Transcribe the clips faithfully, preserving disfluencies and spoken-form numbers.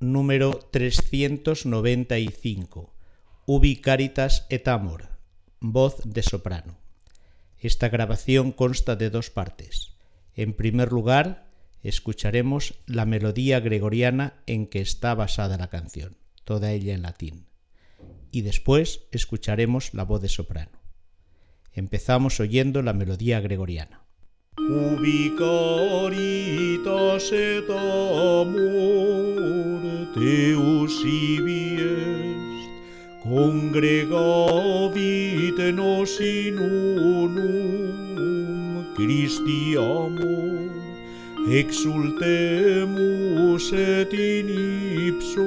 número trescientos noventa y cinco, Ubi Caritas et Amor, voz de soprano. Esta grabación consta de dos partes. En primer lugar, escucharemos la melodía gregoriana en que está basada la canción, toda ella en latín. Y después escucharemos la voz de soprano. Empezamos oyendo la melodía gregoriana. Ubi caritas et amor Deus ibi est, congregavit nos in unum Christi amor, exultemus et in ipso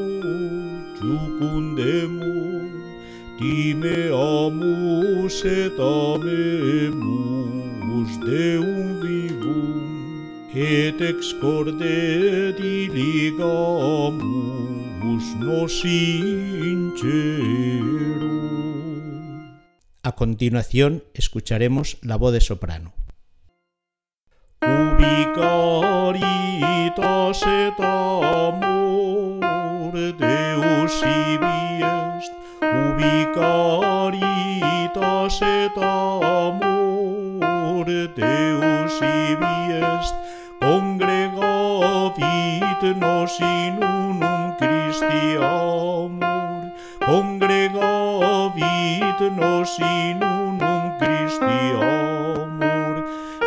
jucundemur, timeamus et amemus Deum vivum, et ex corde diligamus nos in cielo. A continuación escucharemos la voz de soprano. Ubi caritas et amor Deus ibi est, ubi caritas et amor Deus ibi est, congregavit nos in unum Christi amor, congregavit nos in unum Christi amor,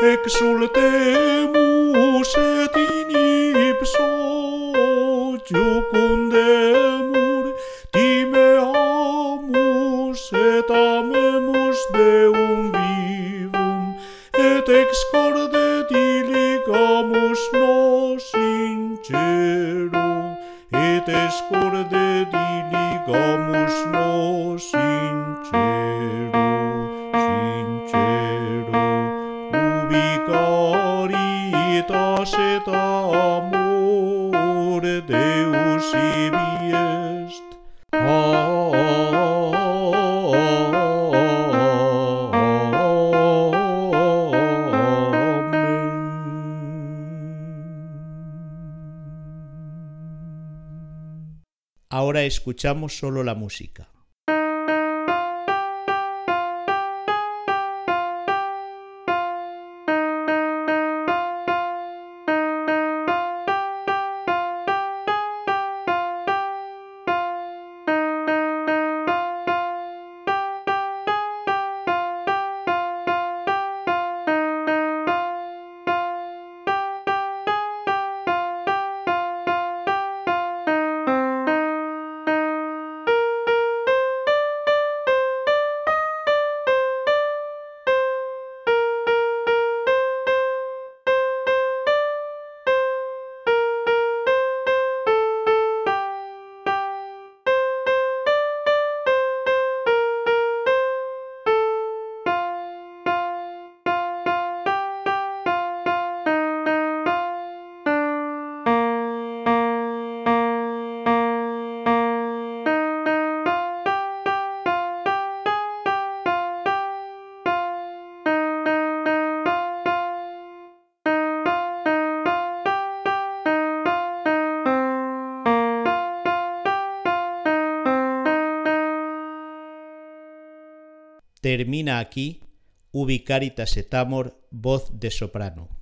exultemus et in ipso jucundemur, timeamus et amemus Deum vivum, et ex corde diligamus nos in cielo, et ex corde diligamus nos in cielo, in cielo. Ubi caritas et amor Deus ibi est. Ahora escuchamos solo la música. Termina aquí Ubi Caritas et Amor, voz de soprano.